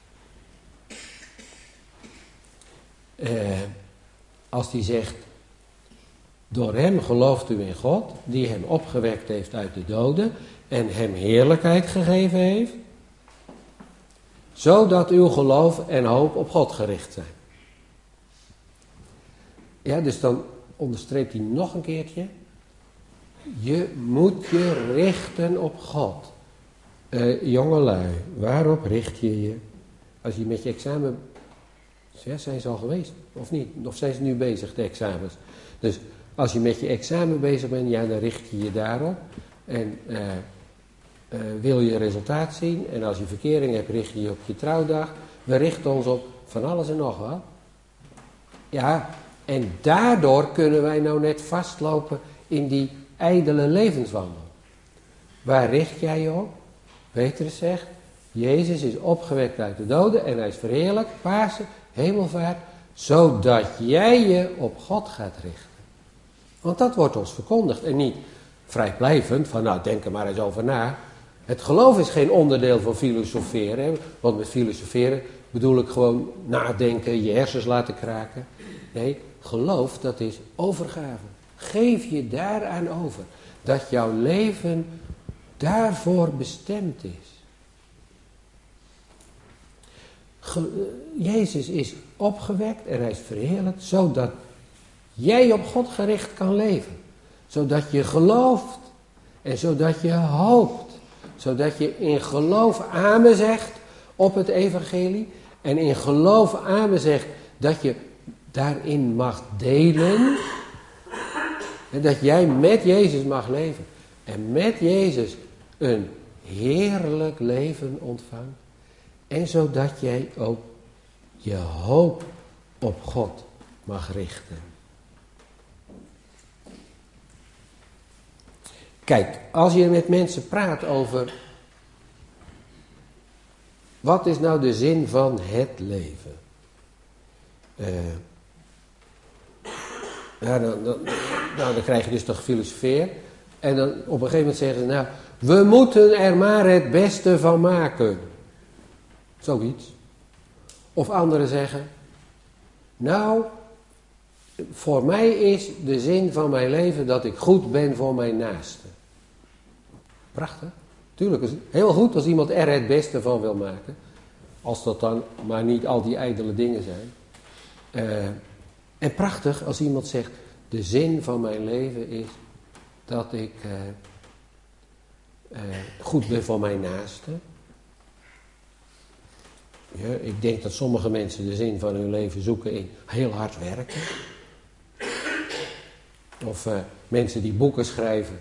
Als hij zegt, door hem gelooft u in God, die hem opgewekt heeft uit de doden en hem heerlijkheid gegeven heeft, zodat uw geloof en hoop op God gericht zijn. Ja, dus dan onderstreept hij nog een keertje, je moet je richten op God. Jongelui, waarop richt je je? Als je met je examen... Ja, zijn ze al geweest, of niet? Of zijn ze nu bezig, de examens? Dus als je met je examen bezig bent, ja, dan richt je je daarop. En wil je resultaat zien? En als je verkering hebt, richt je je op je trouwdag. We richten ons op van alles en nog wat. Ja, en daardoor kunnen wij nou net vastlopen in die ijdele levenswandel. Waar richt jij je op? Petrus zegt, Jezus is opgewekt uit de doden en hij is verheerlijkt, Pasen, hemelvaart, zodat jij je op God gaat richten. Want dat wordt ons verkondigd en niet vrijblijvend, van nou denk er maar eens over na. Het geloof is geen onderdeel van filosoferen, hè? Want met filosoferen bedoel ik gewoon nadenken, je hersens laten kraken. Nee, geloof dat is overgave. Geef je daaraan over, dat jouw leven daarvoor bestemd is. Jezus is opgewekt en hij is verheerlijkt, zodat jij op God gericht kan leven. Zodat je gelooft en zodat je hoopt. Zodat je in geloof amen zegt op het evangelie. En in geloof amen zegt dat je daarin mag delen. En dat jij met Jezus mag leven. En met Jezus een heerlijk leven ontvangt. En zodat jij ook je hoop op God mag richten. Kijk, als je met mensen praat over wat is nou de zin van het leven? Dan krijg je dus toch filosofeer. En dan op een gegeven moment zeggen ze, nou, we moeten er maar het beste van maken. Zoiets. Of anderen zeggen, nou, voor mij is de zin van mijn leven dat ik goed ben voor mijn naaste. Prachtig. Tuurlijk is het heel goed als iemand er het beste van wil maken. Als dat dan maar niet al die ijdele dingen zijn. En prachtig als iemand zegt, de zin van mijn leven is dat ik goed ben voor mijn naaste. Ja, ik denk dat sommige mensen de zin van hun leven zoeken in heel hard werken. Of mensen die boeken schrijven.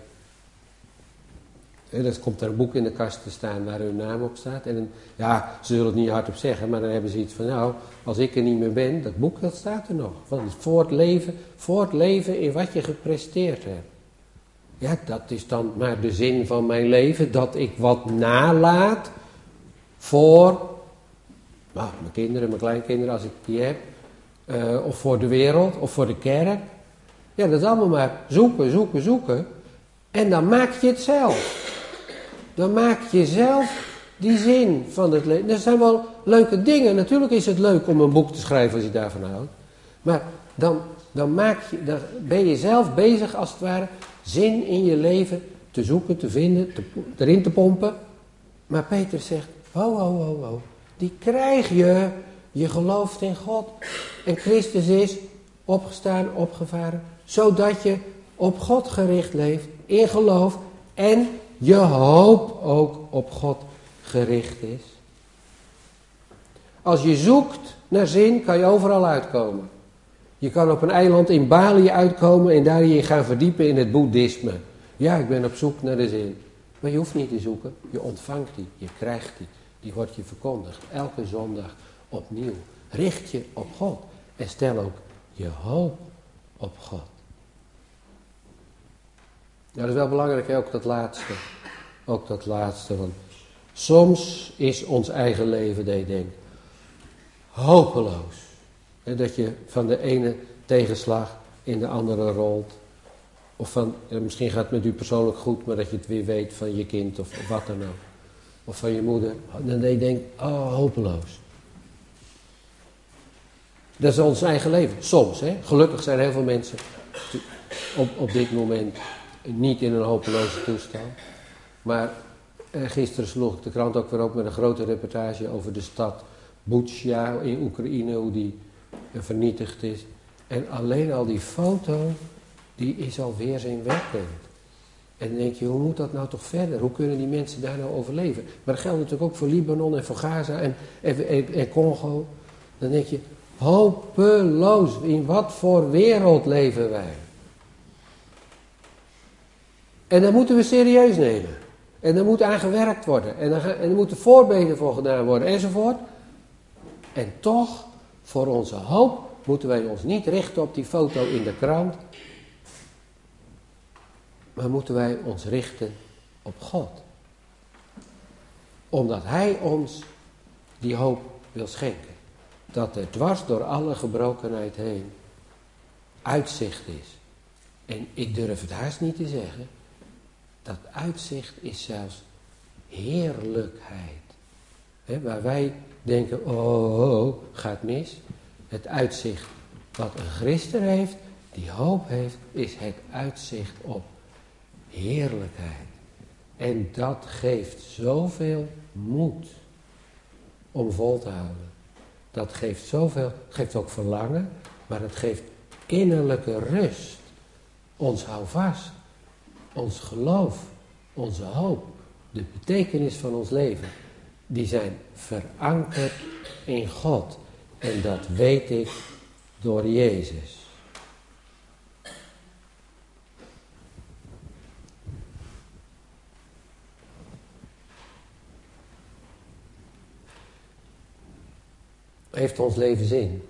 Dan komt er een boek in de kast te staan waar hun naam op staat. En dan, ja, ze zullen het niet hardop zeggen, maar dan hebben ze iets van, nou, als ik er niet meer ben, dat boek dat staat er nog. Want voor het leven in wat je gepresteerd hebt. Ja, dat is dan maar de zin van mijn leven, dat ik wat nalaat voor mijn kinderen, mijn kleinkinderen, als ik die heb. Of voor de wereld, of voor de kerk. Ja, dat is allemaal maar zoeken. En dan maak je het zelf. Dan maak je zelf die zin van het leven. Dat zijn wel leuke dingen. Natuurlijk is het leuk om een boek te schrijven als je daarvan houdt. Maar dan ben je zelf bezig als het ware zin in je leven te zoeken, te vinden, erin te pompen. Maar Petrus zegt, ho. Die krijg je. Je gelooft in God. En Christus is opgestaan, opgevaren. Zodat je op God gericht leeft. In geloof. En je hoop ook op God gericht is. Als je zoekt naar zin, kan je overal uitkomen. Je kan op een eiland in Bali uitkomen en daar je gaan verdiepen in het boeddhisme. Ja, ik ben op zoek naar de zin. Maar je hoeft niet te zoeken, je ontvangt die, je krijgt die. Die wordt je verkondigd, elke zondag opnieuw. Richt je op God en stel ook je hoop op God. Ja, dat is wel belangrijk, hè? Ook dat laatste. Ook dat laatste, want soms is ons eigen leven, dat je denkt, hopeloos. En dat je van de ene tegenslag in de andere rolt. Of van, misschien gaat het met u persoonlijk goed, maar dat je het weer weet van je kind of wat dan ook. Of van je moeder. Dan denk je, oh, hopeloos. Dat is ons eigen leven. Soms, hè. Gelukkig zijn heel veel mensen op dit moment niet in een hopeloze toestand. Maar gisteren sloeg ik de krant ook weer op met een grote reportage over de stad Butsja in Oekraïne, hoe die vernietigd is. En alleen al die foto, die is al weerzinwekkend. En dan denk je, hoe moet dat nou toch verder? Hoe kunnen die mensen daar nou overleven? Maar dat geldt natuurlijk ook voor Libanon en voor Gaza en Congo. Dan denk je, hopeloos, in wat voor wereld leven wij? En dat moeten we serieus nemen. En daar moet aan gewerkt worden. En er moeten voorbeden voor gedaan worden, enzovoort. En toch, voor onze hoop, moeten wij ons niet richten op die foto in de krant. Maar moeten wij ons richten op God. Omdat Hij ons die hoop wil schenken. Dat er dwars door alle gebrokenheid heen uitzicht is. En ik durf het haast niet te zeggen. Dat uitzicht is zelfs heerlijkheid. Waar wij denken, oh, gaat mis. Het uitzicht wat een christen heeft, die hoop heeft, is het uitzicht op heerlijkheid. En dat geeft zoveel moed om vol te houden. Dat geeft zoveel, geeft ook verlangen, maar het geeft innerlijke rust. Ons houvast, ons geloof, onze hoop, de betekenis van ons leven, die zijn verankerd in God. En dat weet ik door Jezus. Heeft ons leven zin?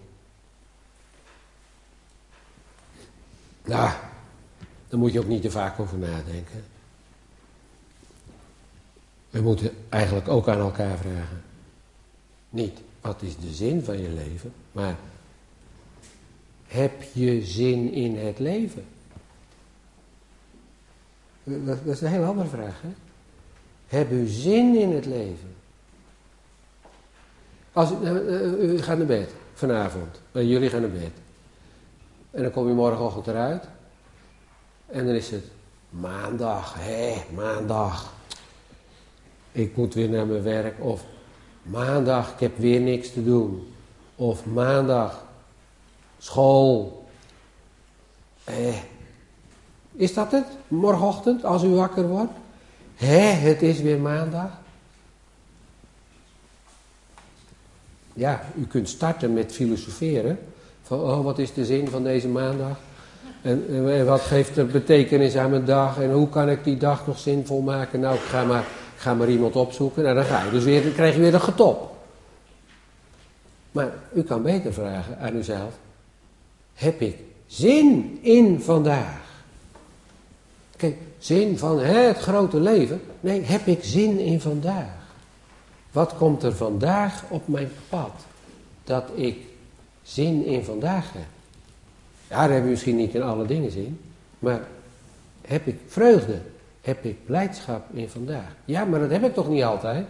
Nou, daar moet je ook niet te vaak over nadenken. We moeten eigenlijk ook aan elkaar vragen. Niet, wat is de zin van je leven? Maar, heb je zin in het leven? Dat is een heel andere vraag, hè? Heb u zin in het leven? Als u gaat naar bed, vanavond. Jullie gaan naar bed. En dan kom je morgenochtend eruit. En dan is het maandag, maandag. Ik moet weer naar mijn werk. Of maandag, ik heb weer niks te doen. Of maandag, school. Is dat het? Morgenochtend, als u wakker wordt? Het is weer maandag. Ja, u kunt starten met filosoferen. Van, wat is de zin van deze maandag? En wat geeft er betekenis aan mijn dag? En hoe kan ik die dag nog zinvol maken? Nou, ik ga maar iemand opzoeken. Nou, dan ga je dus weer, dan krijg je weer een getop. Maar u kan beter vragen aan uzelf. Heb ik zin in vandaag? Kijk, zin van het grote leven. Nee, heb ik zin in vandaag? Wat komt er vandaag op mijn pad? Dat ik zin in vandaag heb. Ja, daar heb je misschien niet in alle dingen zin. Maar heb ik vreugde? Heb ik blijdschap in vandaag? Ja, maar dat heb ik toch niet altijd?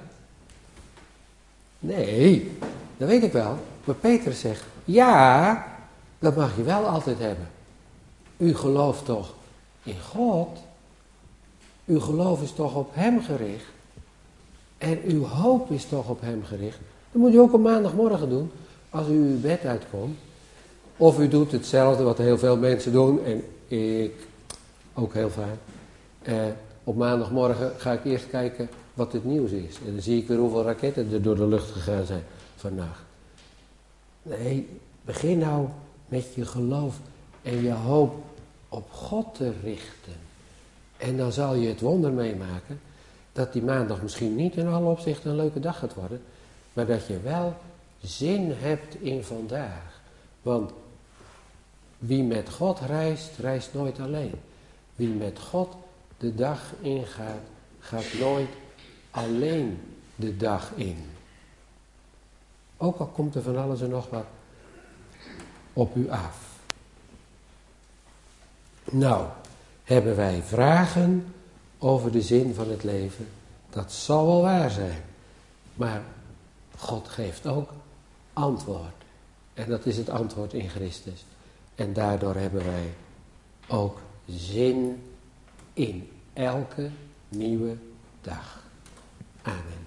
Nee, dat weet ik wel. Maar Petrus zegt, ja, dat mag je wel altijd hebben. U gelooft toch in God? Uw geloof is toch op Hem gericht? En uw hoop is toch op Hem gericht? Dat moet u ook op maandagmorgen doen, als u uw bed uitkomt. Of u doet hetzelfde wat heel veel mensen doen, en ik ook heel vaak. Op maandagmorgen ga ik eerst kijken wat het nieuws is. En dan zie ik weer hoeveel raketten er door de lucht gegaan zijn. vannacht. Nee, begin nou met je geloof en je hoop op God te richten. En dan zal je het wonder meemaken dat die maandag misschien niet in alle opzichten een leuke dag gaat worden, maar dat je wel zin hebt in vandaag. Want wie met God reist, reist nooit alleen. Wie met God de dag ingaat, gaat nooit alleen de dag in. Ook al komt er van alles en nog wat op u af. Nou, hebben wij vragen over de zin van het leven? Dat zal wel waar zijn. Maar God geeft ook antwoord. En dat is het antwoord in Christus. En daardoor hebben wij ook zin in elke nieuwe dag. Amen.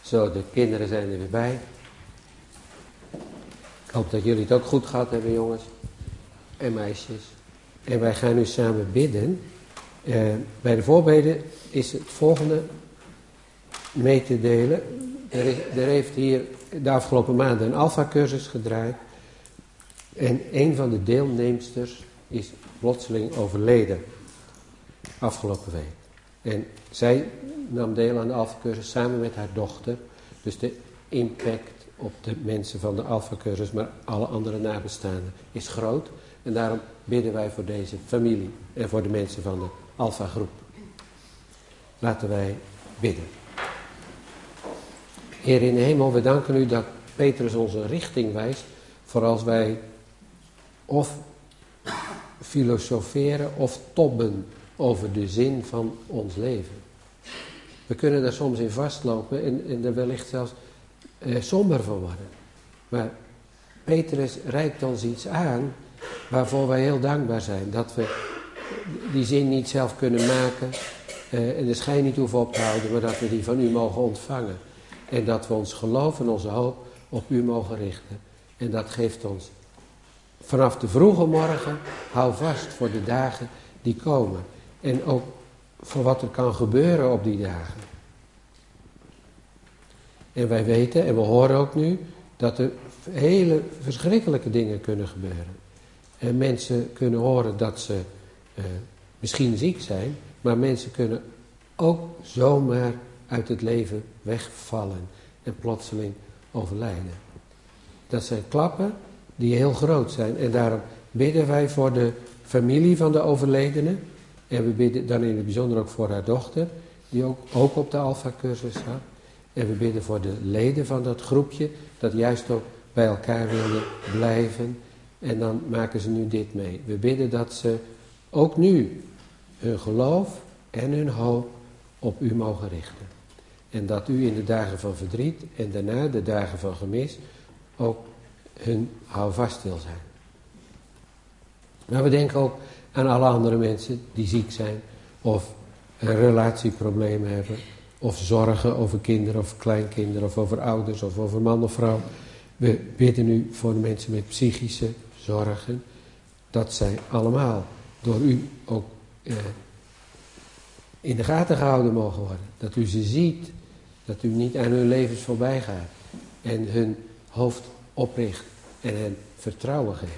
Zo, de kinderen zijn er weer bij. Ik hoop dat jullie het ook goed gehad hebben, jongens en meisjes. En wij gaan nu samen bidden. Bij de voorbeden is het volgende mee te delen. Er heeft hier de afgelopen maanden een alpha-cursus gedraaid. En een van de deelnemsters is plotseling overleden. Afgelopen week. En zij nam deel aan de alpha-cursus samen met haar dochter. Dus de impact op de mensen van de alpha-cursus, maar alle andere nabestaanden, is groot. En daarom bidden wij voor deze familie en voor de mensen van de alpha-groep. Laten wij bidden. Heer in de hemel, we danken u dat Petrus ons een richting wijst, voor als wij of filosoferen of tobben over de zin van ons leven. We kunnen daar soms in vastlopen en er wellicht zelfs somber van worden. Maar Petrus reikt ons iets aan waarvoor wij heel dankbaar zijn. Dat we die zin niet zelf kunnen maken en de schijn niet hoeven op te houden, maar dat we die van u mogen ontvangen. En dat we ons geloof en onze hoop op u mogen richten. En dat geeft ons vanaf de vroege morgen, hou vast voor de dagen die komen. En ook voor wat er kan gebeuren op die dagen. En wij weten, en we horen ook nu, dat er hele verschrikkelijke dingen kunnen gebeuren. En mensen kunnen horen dat ze misschien ziek zijn, maar mensen kunnen ook zomaar uit het leven wegvallen en plotseling overlijden. Dat zijn klappen die heel groot zijn. En daarom bidden wij voor de familie van de overledene. En we bidden dan in het bijzonder ook voor haar dochter, die ook op de Alpha-cursus zat. En we bidden voor de leden van dat groepje, dat juist ook bij elkaar wilde blijven. En dan maken ze nu dit mee. We bidden dat ze ook nu hun geloof en hun hoop op u mogen richten. En dat u in de dagen van verdriet en daarna de dagen van gemis ook hun houvast wil zijn. Maar we denken ook aan alle andere mensen die ziek zijn of een relatieproblemen hebben. Of zorgen over kinderen of kleinkinderen of over ouders of over man of vrouw. We bidden nu voor de mensen met psychische zorgen. Dat zij allemaal door u ook in de gaten gehouden mogen worden. Dat u ze ziet. Dat u niet aan hun levens voorbij gaat. En hun hoofd opricht en hen vertrouwen geeft.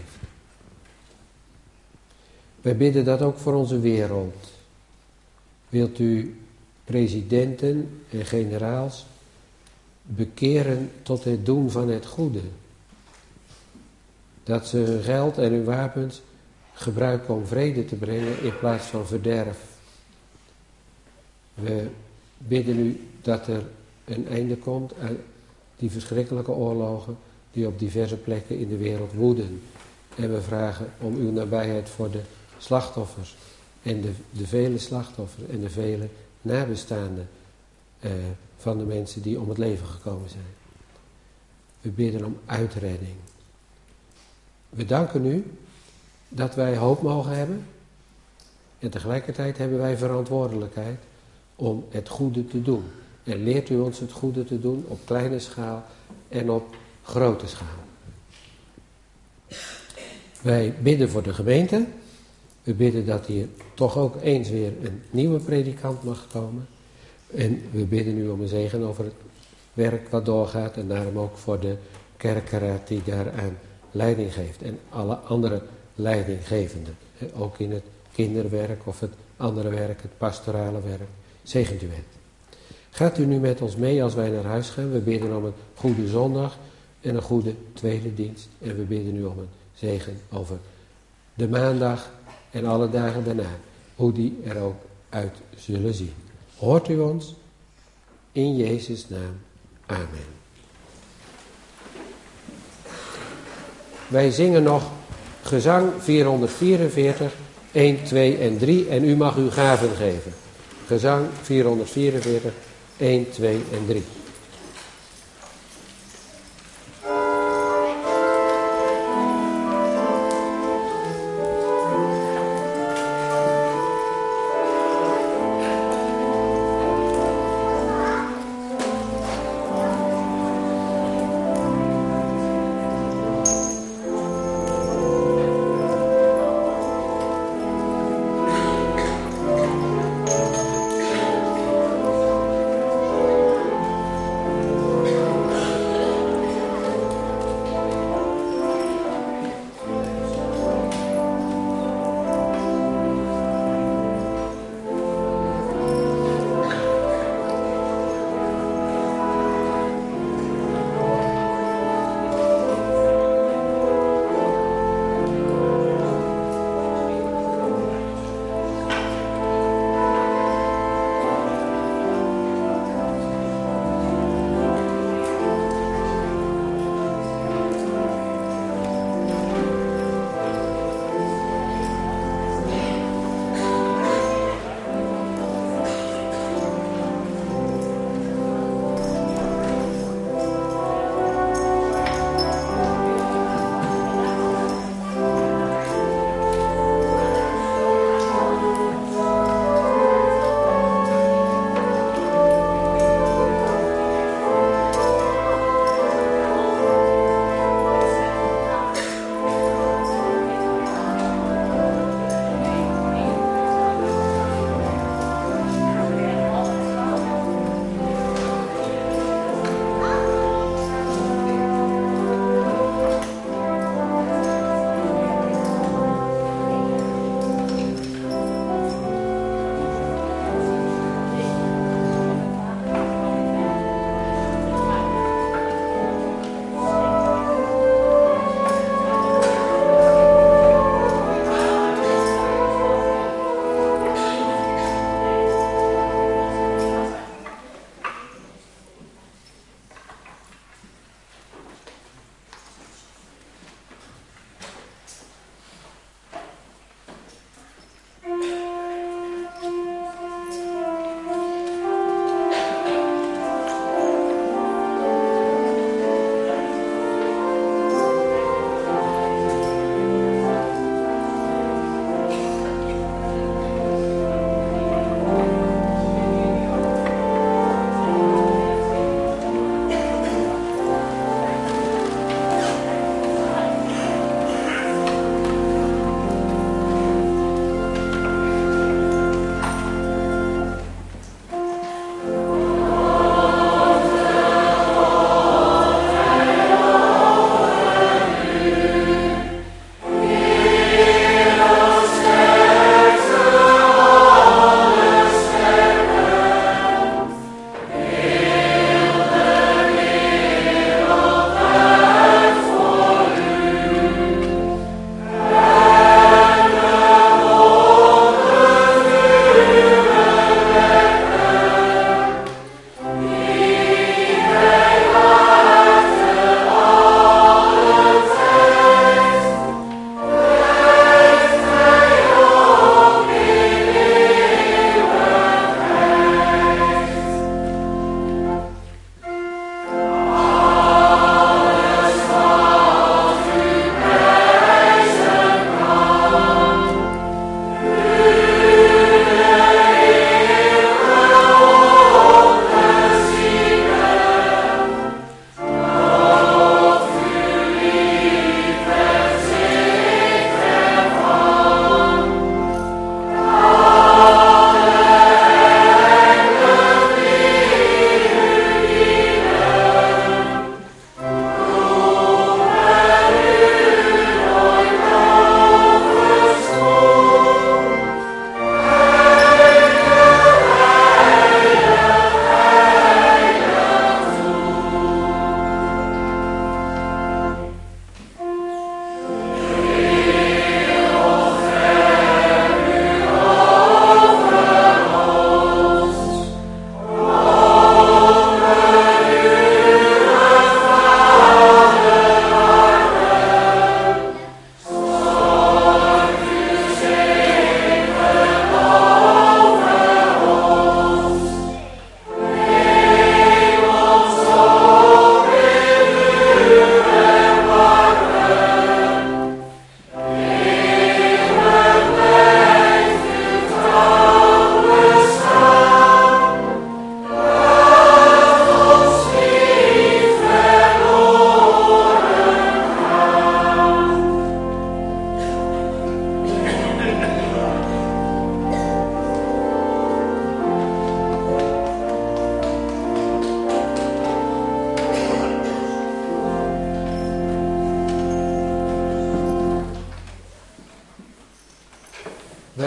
Wij bidden dat ook voor onze wereld. Wilt u presidenten en generaals bekeren tot het doen van het goede. Dat ze hun geld en hun wapens gebruiken om vrede te brengen in plaats van verderf. We bidden u dat er een einde komt aan die verschrikkelijke oorlogen die op diverse plekken in de wereld woeden. En we vragen om uw nabijheid voor de slachtoffers en de vele slachtoffers en de vele nabestaanden van de mensen die om het leven gekomen zijn. We bidden om uitredding. We danken u dat wij hoop mogen hebben en tegelijkertijd hebben wij verantwoordelijkheid om het goede te doen. En leert u ons het goede te doen op kleine schaal en op grote schaal. Wij bidden voor de gemeente. We bidden dat hier toch ook eens weer een nieuwe predikant mag komen. En we bidden u om een zegen over het werk wat doorgaat. En daarom ook voor de kerkenraad die daaraan leiding geeft. En alle andere leidinggevenden. Ook in het kinderwerk of het andere werk, het pastorale werk. Zegent u het. Gaat u nu met ons mee als wij naar huis gaan. We bidden om een goede zondag en een goede tweede dienst. En we bidden u om een zegen over de maandag en alle dagen daarna. Hoe die er ook uit zullen zien. Hoort u ons? In Jezus' naam. Amen. Wij zingen nog gezang 444, 1, 2 en 3. En u mag uw gaven geven. Gezang 444, 1, 2 en 3.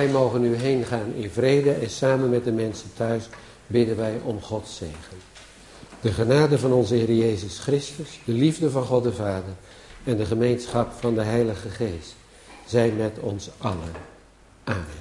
wij mogen nu heen gaan in vrede en samen met de mensen thuis bidden wij om Gods zegen. De genade van onze Heer Jezus Christus, de liefde van God de Vader en de gemeenschap van de Heilige Geest zijn met ons allen. Amen.